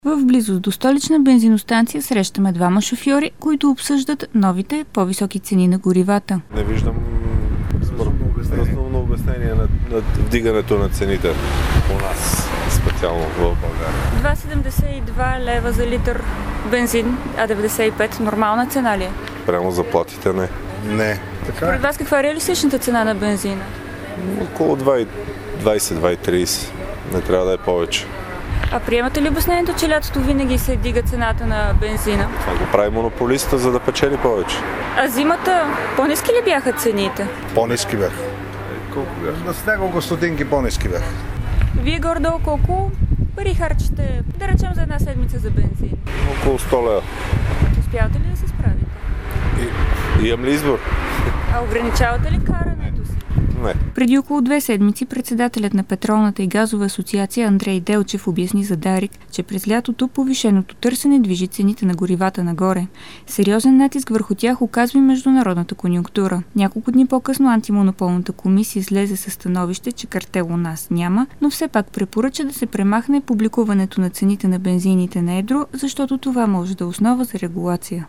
В близост до столична бензиностанция срещаме двама шофьори, които обсъждат новите по-високи цени на горивата. Не виждам разумно обяснение на вдигането на цените у нас, специално в България. 2,72 лева за литър бензин, а 95 нормална цена ли е? Прямо заплатите не. Не. Така Според вас каква е реалистичната цена на бензина? Около 20-30. Не трябва да е повече. А приемате ли обяснението, че лятото винаги се дига цената на бензина? Това го прави монополиста, за да печели повече. А зимата по-ниски ли бяха цените? по-ниски бях. Колко бяха? С няколко стотинки по-ниски бях. Вие горе-долу колко пари харчите, да речем, за една седмица за бензин? Около 100 лева. Успявате ли да се справите? Имам ли избор? А ограничавате ли карането си? Не. Преди около 2 седмици председателят на Петролната и газова асоциация Андрей Делчев обясни за Дарик, че през лятото повишеното търсене движи цените на горивата нагоре. Сериозен натиск върху тях оказва и международната конюнктура. Няколко дни по-късно антимонополната комисия излезе със становище, че картел у нас няма, но все пак препоръча да се премахне публикуването на цените на бензините на едро, защото това може да е основа за регулация.